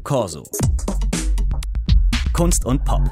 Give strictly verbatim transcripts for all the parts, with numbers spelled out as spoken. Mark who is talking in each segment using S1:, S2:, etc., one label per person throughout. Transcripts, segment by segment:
S1: Corso. Kunst und Pop.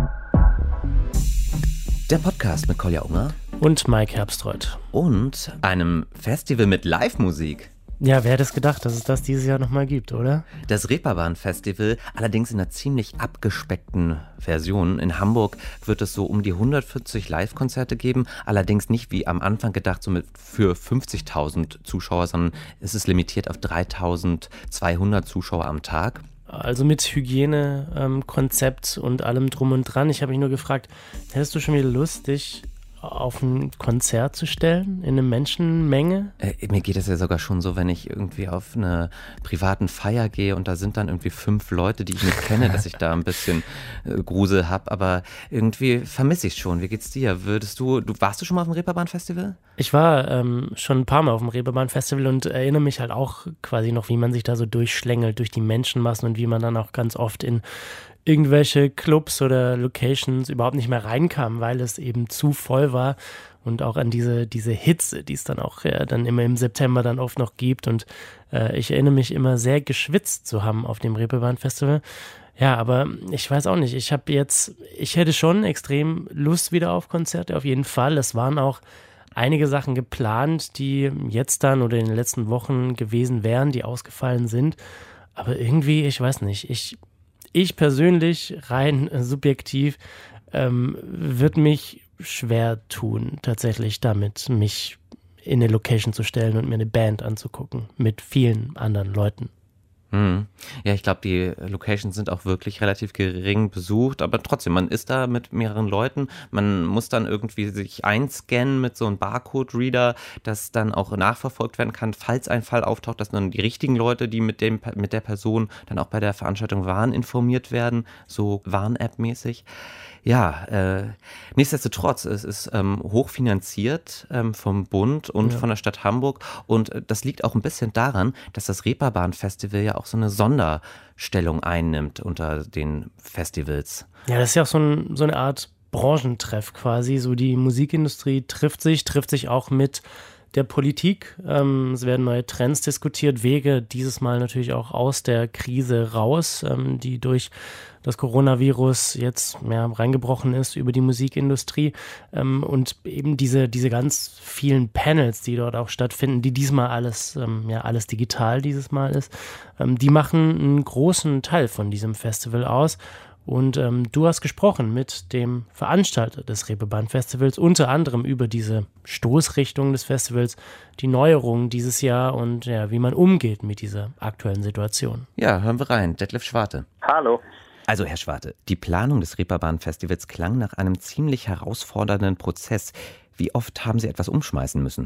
S1: Der Podcast mit Kolja Unger
S2: und Mike Herbstreuth.
S1: Und einem Festival mit Live-Musik.
S2: Ja, wer hätte es gedacht, dass es das dieses Jahr nochmal gibt, oder?
S1: Das Reeperbahn-Festival, allerdings in einer ziemlich abgespeckten Version. In Hamburg wird es so um die hundertvierzig Live-Konzerte geben, allerdings nicht wie am Anfang gedacht, so mit für fünfzigtausend Zuschauer, sondern es ist limitiert auf dreitausendzweihundert Zuschauer am Tag.
S2: Also mit Hygienekonzept ähm, und allem drum und dran. Ich habe mich nur gefragt, hättest du schon wieder Lust, dich auf ein Konzert zu stellen, in eine Menschenmenge?
S1: Äh, mir geht es ja sogar schon so, wenn ich irgendwie auf eine privaten Feier gehe und da sind dann irgendwie fünf Leute, die ich nicht kenne, dass ich da ein bisschen äh, Grusel habe, aber irgendwie vermisse ich es schon. Wie geht's dir? Würdest du, du, warst du schon mal auf dem Reeperbahn-Festival?
S2: Ich war ähm, schon ein paar Mal auf dem Reeperbahn-Festival und erinnere mich halt auch quasi noch, wie man sich da so durchschlängelt durch die Menschenmassen und wie man dann auch ganz oft in irgendwelche Clubs oder Locations überhaupt nicht mehr reinkam, weil es eben zu voll war, und auch an diese, diese Hitze, die es dann auch ja, dann immer im September dann oft noch gibt, und äh, ich erinnere mich immer sehr geschwitzt zu haben auf dem Reeperbahn-Festival. Ja, aber ich weiß auch nicht, ich habe jetzt, ich hätte schon extrem Lust wieder auf Konzerte, auf jeden Fall. Es waren auch einige Sachen geplant, die jetzt dann oder in den letzten Wochen gewesen wären, die ausgefallen sind, aber irgendwie, ich weiß nicht, ich Ich persönlich, rein subjektiv, ähm, würde mich schwer tun, tatsächlich damit, mich in eine Location zu stellen und mir eine Band anzugucken mit vielen anderen Leuten.
S1: Hm. Ja, ich glaube, die Locations sind auch wirklich relativ gering besucht, aber trotzdem, man ist da mit mehreren Leuten, man muss dann irgendwie sich einscannen mit so einem Barcode-Reader, das dann auch nachverfolgt werden kann, falls ein Fall auftaucht, dass dann die richtigen Leute, die mit dem mit der Person dann auch bei der Veranstaltung waren, informiert werden, so Warn-App-mäßig. Ja, äh, nichtsdestotrotz, es ist ähm, hochfinanziert ähm, vom Bund und ja. von der Stadt Hamburg, und äh, das liegt auch ein bisschen daran, dass das Reeperbahn-Festival ja auch so eine Sonderstellung einnimmt unter den Festivals.
S2: Ja, das ist ja auch so, ein, so eine Art Branchentreff quasi, so die Musikindustrie trifft sich, trifft sich auch mit der Politik. Ähm, es werden neue Trends diskutiert, Wege dieses Mal natürlich auch aus der Krise raus, ähm, die durch das Coronavirus jetzt ja, reingebrochen ist über die Musikindustrie, ähm, und eben diese, diese ganz vielen Panels, die dort auch stattfinden, die diesmal alles, ähm, ja, alles digital dieses Mal ist, ähm, die machen einen großen Teil von diesem Festival aus. Und ähm, du hast gesprochen mit dem Veranstalter des Reeperbahn-Festivals, unter anderem über diese Stoßrichtung des Festivals, die Neuerungen dieses Jahr und ja, wie man umgeht mit dieser aktuellen Situation.
S1: Ja, hören wir rein. Detlef Schwarte.
S3: Hallo.
S1: Also, Herr Schwarte, die Planung des Reeperbahn-Festivals klang nach einem ziemlich herausfordernden Prozess. Wie oft haben Sie etwas umschmeißen müssen?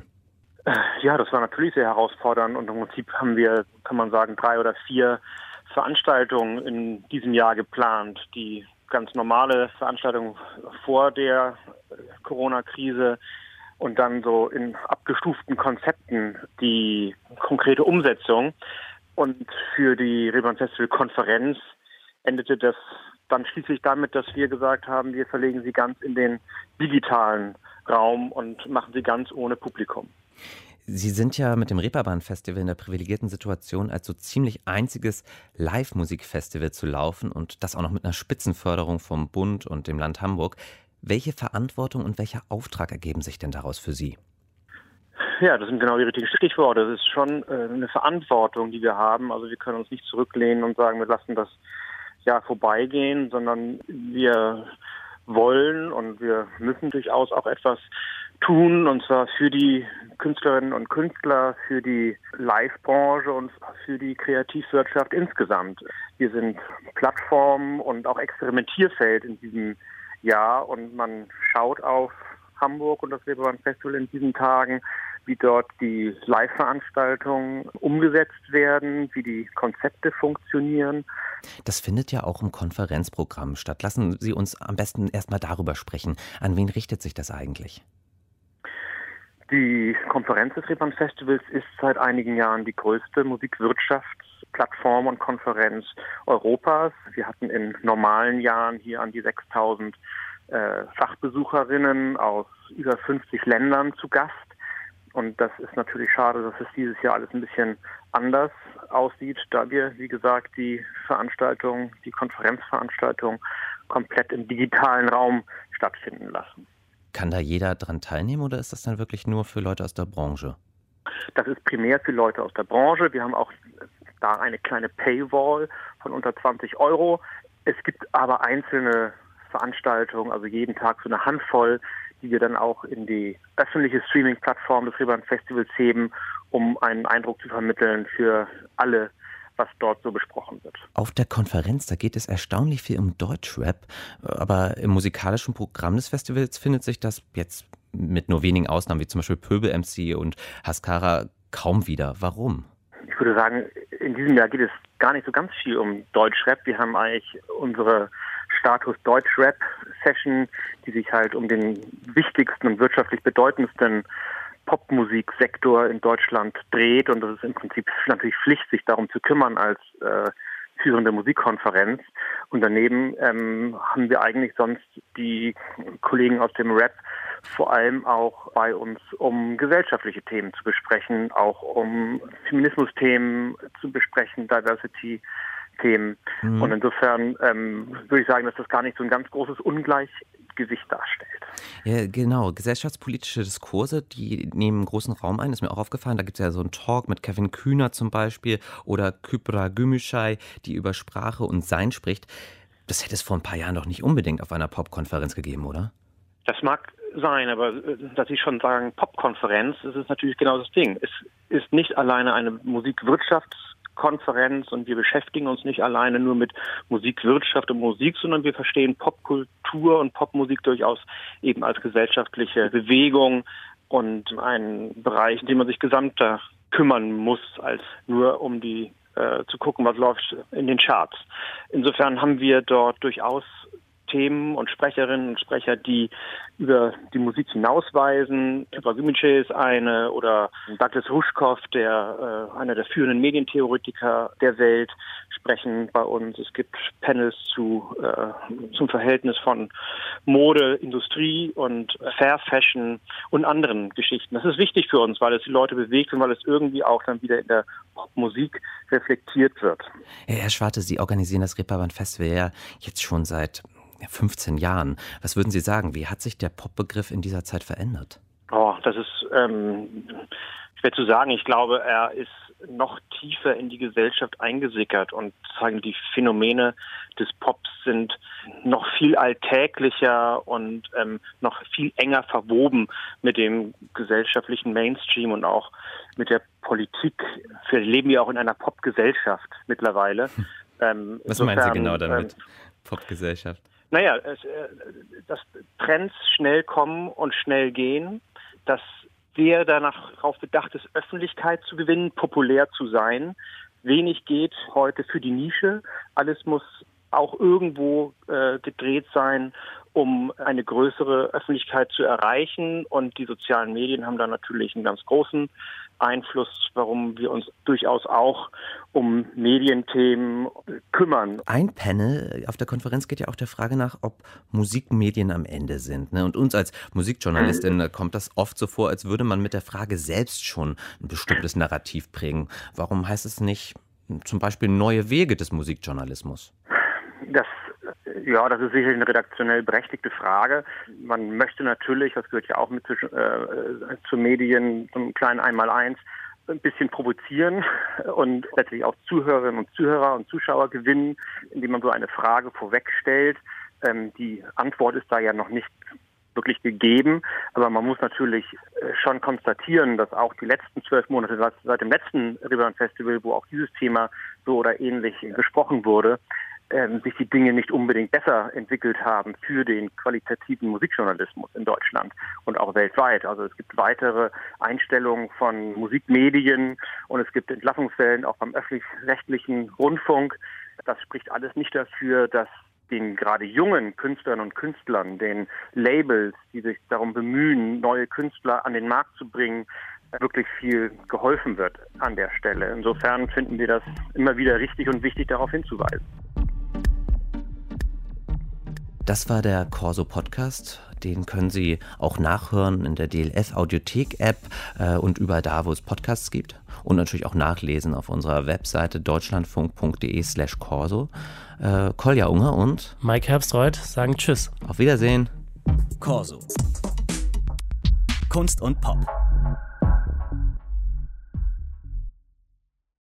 S3: Ja, das war natürlich sehr herausfordernd, und im Prinzip haben wir, kann man sagen, drei oder vier Veranstaltungen in diesem Jahr geplant. Die ganz normale Veranstaltung vor der Corona-Krise und dann so in abgestuften Konzepten die konkrete Umsetzung. Und für die Reeperbahn Festival-Konferenz endete das dann schließlich damit, dass wir gesagt haben, wir verlegen sie ganz in den digitalen Raum und machen sie ganz ohne Publikum.
S1: Sie sind ja mit dem Reeperbahn-Festival in der privilegierten Situation, als so ziemlich einziges Live-Musikfestival zu laufen, und das auch noch mit einer Spitzenförderung vom Bund und dem Land Hamburg. Welche Verantwortung und welcher Auftrag ergeben sich denn daraus für Sie?
S3: Ja, das sind genau die richtigen Stichworte. Das ist schon äh, eine Verantwortung, die wir haben. Also wir können uns nicht zurücklehnen und sagen, wir lassen das Jahr vorbeigehen, sondern wir wollen und wir müssen durchaus auch etwas tun, und zwar für die Künstlerinnen und Künstler, für die Live-Branche und für die Kreativwirtschaft insgesamt. Wir sind Plattform und auch Experimentierfeld in diesem Jahr, und man schaut auf Hamburg und das Reeperbahn Festival in diesen Tagen, wie dort die Live-Veranstaltungen umgesetzt werden, wie die Konzepte funktionieren.
S1: Das findet ja auch im Konferenzprogramm statt. Lassen Sie uns am besten erstmal darüber sprechen. An wen richtet sich das eigentlich?
S3: Die Konferenz des Reeperbahn Festivals ist seit einigen Jahren die größte Musikwirtschaftsplattform und Konferenz Europas. Wir hatten in normalen Jahren hier an die sechstausend äh, Fachbesucherinnen aus über fünfzig Ländern zu Gast. Und das ist natürlich schade, dass es dieses Jahr alles ein bisschen anders aussieht, da wir, wie gesagt, die Veranstaltung, die Konferenzveranstaltung komplett im digitalen Raum stattfinden lassen.
S1: Kann da jeder dran teilnehmen oder ist das dann wirklich nur für Leute aus der Branche?
S3: Das ist primär für Leute aus der Branche. Wir haben auch da eine kleine Paywall von unter zwanzig Euro. Es gibt aber einzelne Veranstaltungen, also jeden Tag so eine Handvoll, die wir dann auch in die öffentliche Streaming-Plattform des Reeperbahn Festivals heben, um einen Eindruck zu vermitteln für alle, was dort so besprochen wird.
S1: Auf der Konferenz, da geht es erstaunlich viel um Deutschrap, aber im musikalischen Programm des Festivals findet sich das jetzt mit nur wenigen Ausnahmen, wie zum Beispiel Pöbel-M C und Haskara, kaum wieder. Warum?
S3: Ich würde sagen, in diesem Jahr geht es gar nicht so ganz viel um Deutschrap. Wir haben eigentlich unsere Status Deutschrap-Session, die sich halt um den wichtigsten und wirtschaftlich bedeutendsten Popmusiksektor in Deutschland dreht. Und das ist im Prinzip natürlich Pflicht, sich darum zu kümmern als äh, führende Musikkonferenz. Und daneben ähm, haben wir eigentlich sonst die Kollegen aus dem Rap vor allem auch bei uns, um gesellschaftliche Themen zu besprechen, auch um Feminismus-Themen zu besprechen, Diversity-Themen. Mhm. Und insofern ähm, würde ich sagen, dass das gar nicht so ein ganz großes Ungleichgewicht darstellt.
S1: Ja, genau. Gesellschaftspolitische Diskurse, die nehmen großen Raum ein, ist mir auch aufgefallen. Da gibt es ja so einen Talk mit Kevin Kühner zum Beispiel oder Kübra Gümüşay, die über Sprache und Sein spricht. Das hätte es vor ein paar Jahren doch nicht unbedingt auf einer Popkonferenz gegeben, oder?
S3: Das mag sein, aber dass Sie schon sagen, Popkonferenz, das ist natürlich genau das Ding. Es ist nicht alleine eine Musikwirtschaftskonferenz und wir beschäftigen uns nicht alleine nur mit Musikwirtschaft und Musik, sondern wir verstehen Popkultur und Popmusik durchaus eben als gesellschaftliche Bewegung und einen Bereich, in dem man sich gesamter kümmern muss, als nur um die äh, zu gucken, was läuft in den Charts. Insofern haben wir dort durchaus Themen und Sprecherinnen und Sprecher, die über die Musik hinausweisen. Kübra Gümüşay ist eine oder Douglas Rushkoff, der äh, einer der führenden Medientheoretiker der Welt, sprechen bei uns. Es gibt Panels zu äh, zum Verhältnis von Mode, Industrie und Fair Fashion und anderen Geschichten. Das ist wichtig für uns, weil es die Leute bewegt und weil es irgendwie auch dann wieder in der Popmusik reflektiert wird.
S1: Ja, Herr Schwarte, Sie organisieren das Reeperbahn Festival ja jetzt schon seit fünfzehn Jahren. Was würden Sie sagen? Wie hat sich der Popbegriff in dieser Zeit verändert?
S3: Oh, das ist ähm, schwer zu sagen. Ich glaube, er ist noch tiefer in die Gesellschaft eingesickert und sagen, die Phänomene des Pops sind noch viel alltäglicher und ähm, noch viel enger verwoben mit dem gesellschaftlichen Mainstream und auch mit der Politik. Wir leben ja auch in einer Popgesellschaft mittlerweile. Ähm,
S1: Was insofern, meinen Sie genau damit? Ähm, Popgesellschaft?
S3: Naja, es, äh, dass Trends schnell kommen und schnell gehen, dass sehr darauf bedacht ist, Öffentlichkeit zu gewinnen, populär zu sein. Wenig geht heute für die Nische. Alles muss auch irgendwo äh, gedreht sein, um eine größere Öffentlichkeit zu erreichen. Und die sozialen Medien haben da natürlich einen ganz großen Einfluss, warum wir uns durchaus auch um Medienthemen kümmern.
S1: Ein Panel auf der Konferenz geht ja auch der Frage nach, ob Musikmedien am Ende sind. Ne? Und uns als Musikjournalistin kommt das oft so vor, als würde man mit der Frage selbst schon ein bestimmtes Narrativ prägen. Warum heißt es nicht zum Beispiel neue Wege des Musikjournalismus?
S3: Das Ja, das ist sicherlich eine redaktionell berechtigte Frage. Man möchte natürlich, das gehört ja auch mit zu, äh, zu Medien, zum kleinen Einmaleins, ein bisschen provozieren und letztlich auch Zuhörerinnen und Zuhörer und Zuschauer gewinnen, indem man so eine Frage vorwegstellt. Ähm, die Antwort ist da ja noch nicht wirklich gegeben, aber man muss natürlich schon konstatieren, dass auch die letzten zwölf Monate seit, seit dem letzten Reeperbahn Festival, wo auch dieses Thema so oder ähnlich besprochen wurde, ähm, sich die Dinge nicht unbedingt besser entwickelt haben für den qualitativen Musikjournalismus in Deutschland und auch weltweit. Also es gibt weitere Einstellungen von Musikmedien und es gibt Entlassungswellen auch beim öffentlich-rechtlichen Rundfunk. Das spricht alles nicht dafür, dass den gerade jungen Künstlern und Künstlern, den Labels, die sich darum bemühen, neue Künstler an den Markt zu bringen, wirklich viel geholfen wird an der Stelle. Insofern finden wir das immer wieder richtig und wichtig, darauf hinzuweisen.
S1: Das war der Corso Podcast. Den können Sie auch nachhören in der D L F Audiothek App äh, und überall da, wo es Podcasts gibt. Und natürlich auch nachlesen auf unserer Webseite deutschlandfunk.de slash Corso. Äh, Kolja Unger und
S2: Mike Herbstreuth sagen Tschüss.
S1: Auf Wiedersehen.
S4: Corso. Kunst und Pop.